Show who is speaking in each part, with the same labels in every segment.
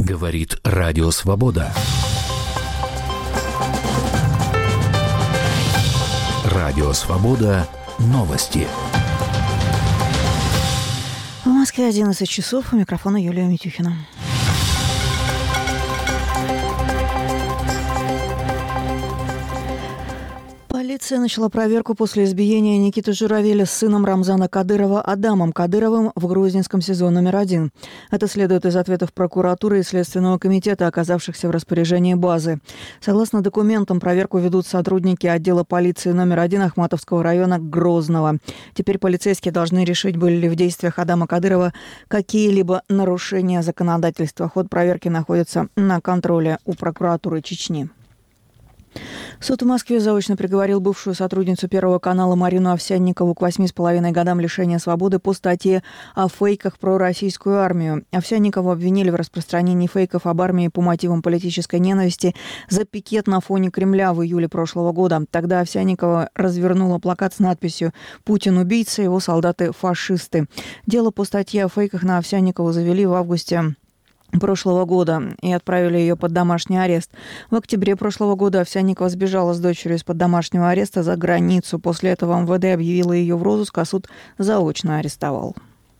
Speaker 1: Говорит Радио Свобода. Радио Свобода. Новости.
Speaker 2: В Москве 11 часов. У микрофона Юлия Митюхина. Полиция начала проверку после избиения Никиты Журавеля с сыном Рамзана Кадырова Адамом Кадыровым в Грузинском СИЗО номер 1. Это следует из ответов прокуратуры и Следственного комитета, оказавшихся в распоряжении базы. Согласно документам, проверку ведут сотрудники отдела полиции номер 1 Ахматовского района Грозного. Теперь полицейские должны решить, были ли в действиях Адама Кадырова какие-либо нарушения законодательства. Ход проверки находится на контроле у прокуратуры Чечни. Суд в Москве заочно приговорил бывшую сотрудницу Первого канала Марину Овсянникову к 8,5 годам лишения свободы по статье о фейках про российскую армию. Овсянникову обвинили в распространении фейков об армии по мотивам политической ненависти за пикет на фоне Кремля в июле прошлого года. Тогда Овсянникова развернула плакат с надписью «Путин убийца, его солдаты фашисты». Дело по статье о фейках на Овсянникову завели в августе прошлого года и отправили ее под домашний арест. В октябре прошлого года Овсянникова сбежала с дочерью из-под домашнего ареста за границу. После этого МВД объявило ее в розыск, а суд заочно арестовал.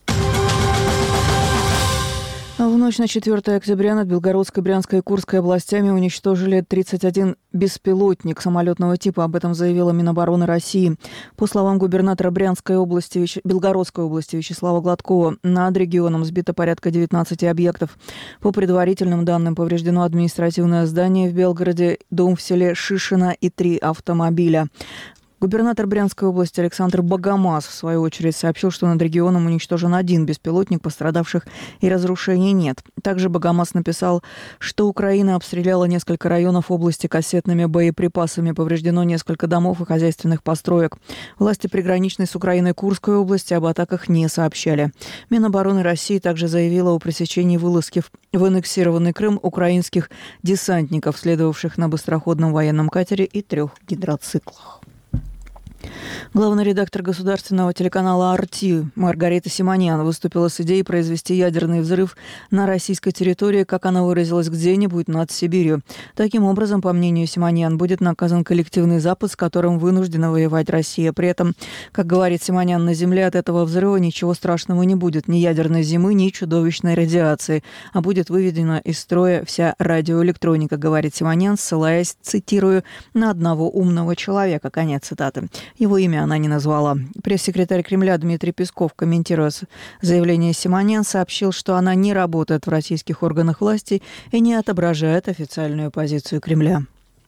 Speaker 2: В ночь на 4 октября над Белгородской, Брянской и Курской областями уничтожили 31 беспилотник самолетного типа. Об этом заявила Минобороны России. По словам губернатора Белгородской области Вячеслава Гладкова, над регионом сбито порядка 19 объектов. По предварительным данным, повреждено административное здание в Белгороде, дом в селе Шишино и 3 автомобиля. Губернатор Брянской области Александр Богомаз, в свою очередь, сообщил, что над регионом уничтожен 1 беспилотник, пострадавших и разрушений нет. Также Богомаз написал, что Украина обстреляла несколько районов области кассетными боеприпасами, повреждено несколько домов и хозяйственных построек. Власти приграничной с Украиной Курской области об атаках не сообщали. Минобороны России также заявила о пресечении вылазки в аннексированный Крым украинских десантников, следовавших на быстроходном военном катере и 3 гидроциклах. Главный редактор государственного телеканала «Арти» Маргарита Симоньян выступила с идеей произвести ядерный взрыв на российской территории, как она выразилась, где-нибудь над Сибирью. Таким образом, по мнению Симоньян, будет наказан коллективный Запад, с которым вынуждена воевать Россия. При этом, как говорит Симоньян, на Земле от этого взрыва ничего страшного не будет. Ни ядерной зимы, ни чудовищной радиации. А будет выведена из строя вся радиоэлектроника, говорит Симоньян, ссылаясь, цитирую, на одного умного человека. Конец цитаты. Его имя она не назвала. Пресс-секретарь Кремля Дмитрий Песков, комментируя заявление Симоньян, сообщил, что она не работает в российских органах власти и не отображает официальную позицию Кремля.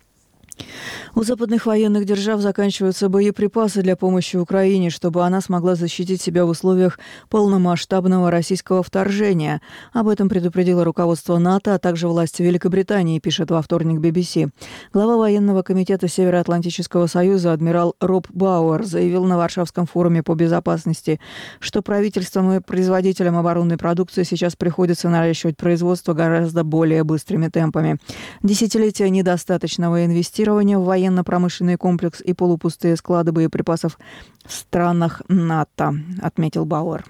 Speaker 2: У западных военных держав заканчиваются боеприпасы для помощи Украине, чтобы она смогла защитить себя в условиях полномасштабного российского вторжения. Об этом предупредило руководство НАТО, а также власти Великобритании, пишет во вторник BBC. Глава военного комитета Североатлантического союза адмирал Роб Бауэр заявил на Варшавском форуме по безопасности, что правительствам и производителям оборонной продукции сейчас приходится наращивать производство гораздо более быстрыми темпами. Десятилетия недостаточного инвестирования в военно-промышленный комплекс и полупустые склады боеприпасов в странах НАТО, отметил Бауэр.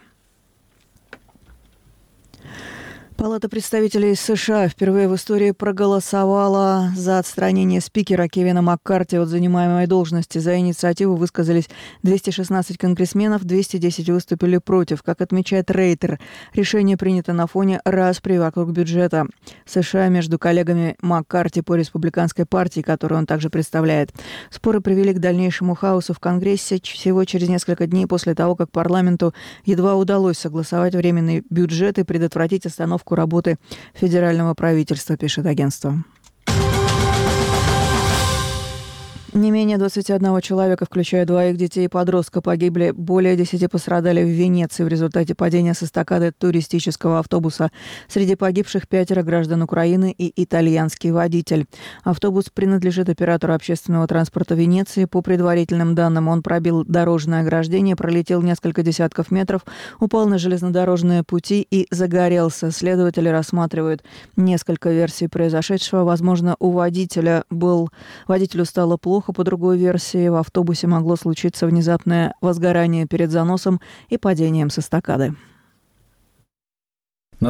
Speaker 2: Палата представителей США впервые в истории проголосовала за отстранение спикера Кевина Маккарти от занимаемой должности. За инициативу высказались 216 конгрессменов, 210 выступили против. Как отмечает Рейтер, решение принято на фоне распри вокруг бюджета США между коллегами Маккарти по республиканской партии, которую он также представляет. Споры привели к дальнейшему хаосу в Конгрессе всего через несколько дней после того, как парламенту едва удалось согласовать временный бюджет и предотвратить остановку работы федерального правительства, пишет агентство. Не менее 21 человека, включая 2 детей и подростка, погибли. Более 10 пострадали в Венеции в результате падения с эстакады туристического автобуса. Среди погибших 5 граждан Украины и итальянский водитель. Автобус принадлежит оператору общественного транспорта Венеции. По предварительным данным, он пробил дорожное ограждение, пролетел несколько десятков метров, упал на железнодорожные пути и загорелся. Следователи рассматривают несколько версий произошедшего. Возможно, водителю стало плохо. По другой версии, в автобусе могло случиться внезапное возгорание перед заносом и падением с эстакады.